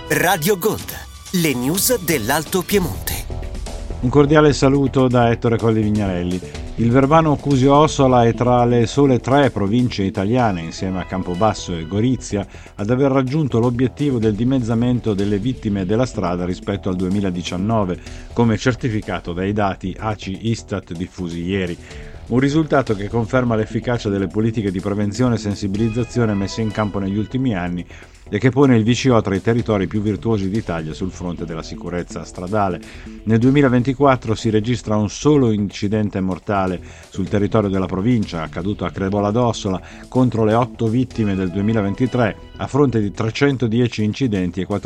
Radio Gold, le news dell'Alto Piemonte. Un cordiale saluto da Ettore Colli Vignarelli. Il Verbano Cusio Ossola è tra le sole 3 province italiane, insieme a Campobasso e Gorizia, ad aver raggiunto l'obiettivo del dimezzamento delle vittime della strada rispetto al 2019, come certificato dai dati ACI-Istat diffusi ieri. Un risultato che conferma l'efficacia delle politiche di prevenzione e sensibilizzazione messe in campo negli ultimi anni e che pone il VCO tra i territori più virtuosi d'Italia sul fronte della sicurezza stradale. Nel 2024 si registra un solo incidente mortale sul territorio della provincia, accaduto a Crebola d'Ossola, contro le 8 vittime del 2023, a fronte di 310 incidenti e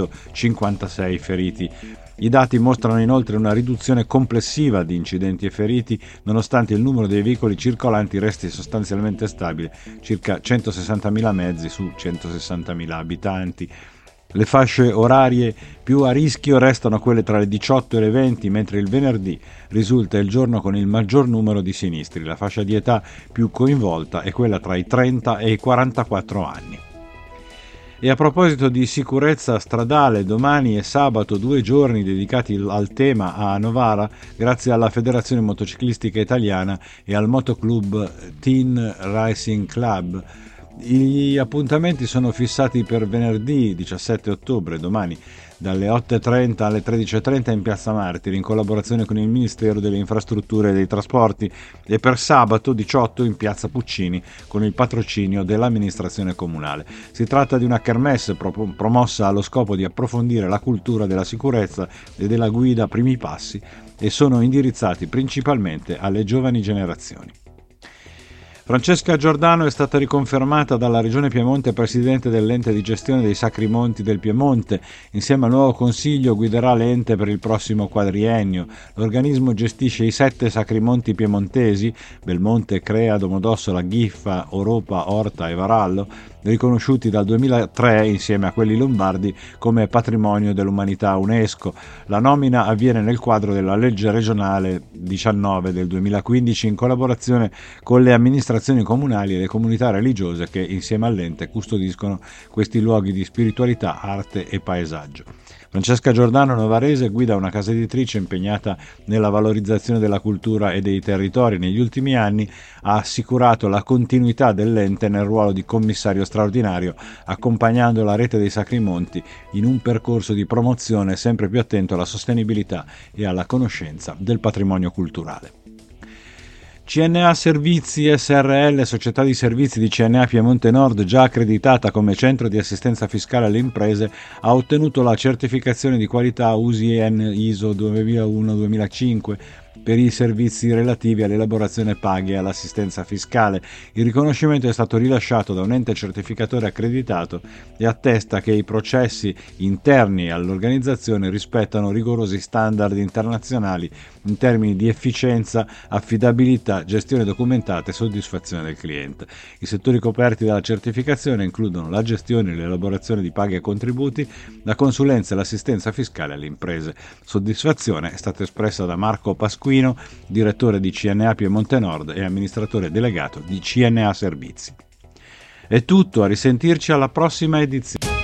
456 feriti. I dati mostrano inoltre una riduzione complessiva di incidenti e feriti, nonostante il numero dei veicoli circolanti resti sostanzialmente stabile, circa 160.000 mezzi su 160.000 abitanti. Le fasce orarie più a rischio restano quelle tra le 18 e le 20, mentre il venerdì risulta il giorno con il maggior numero di sinistri. La fascia di età più coinvolta è quella tra i 30 e i 44 anni. E a proposito di sicurezza stradale, domani e sabato 2 giorni dedicati al tema a Novara grazie alla Federazione Motociclistica Italiana e al Motoclub Teen Racing Club. Gli appuntamenti sono fissati per venerdì 17 ottobre, domani, dalle 8.30 alle 13.30 in Piazza Martiri, in collaborazione con il Ministero delle Infrastrutture e dei Trasporti, e per sabato 18 in Piazza Puccini, con il patrocinio dell'amministrazione comunale. Si tratta di una kermesse promossa allo scopo di approfondire la cultura della sicurezza e della guida a primi passi, e sono indirizzati principalmente alle giovani generazioni. Francesca Giordano è stata riconfermata dalla Regione Piemonte presidente dell'ente di gestione dei Sacri Monti del Piemonte. Insieme al nuovo consiglio guiderà l'ente per il prossimo quadriennio. L'organismo gestisce i 7 Sacri Monti piemontesi, Belmonte, Crea, Domodossola, Ghiffa, Oropa, Orta e Varallo, riconosciuti dal 2003 insieme a quelli lombardi come patrimonio dell'umanità UNESCO. La nomina avviene nel quadro della legge regionale 19 del 2015 in collaborazione con le amministrazioni comunali e le comunità religiose che insieme all'ente custodiscono questi luoghi di spiritualità, arte e paesaggio. Francesca Giordano, novarese, guida una casa editrice impegnata nella valorizzazione della cultura e dei territori. Negli ultimi anni ha assicurato la continuità dell'ente nel ruolo di commissario straordinario, accompagnando la rete dei Sacri Monti in un percorso di promozione sempre più attento alla sostenibilità e alla conoscenza del patrimonio culturale. CNA Servizi SRL, società di servizi di CNA Piemonte Nord, già accreditata come centro di assistenza fiscale alle imprese, ha ottenuto la certificazione di qualità USIEN ISO 2001-2005 per i servizi relativi all'elaborazione paghe e all'assistenza fiscale. Il riconoscimento è stato rilasciato da un ente certificatore accreditato e attesta che i processi interni all'organizzazione rispettano rigorosi standard internazionali in termini di efficienza, affidabilità, gestione documentata e soddisfazione del cliente. I settori coperti dalla certificazione includono la gestione e l'elaborazione di paghe e contributi, la consulenza e l'assistenza fiscale alle imprese. Soddisfazione è stata espressa da Marco Pasquino, direttore di CNA Piemonte Nord e amministratore delegato di CNA Servizi. È tutto, a risentirci alla prossima edizione.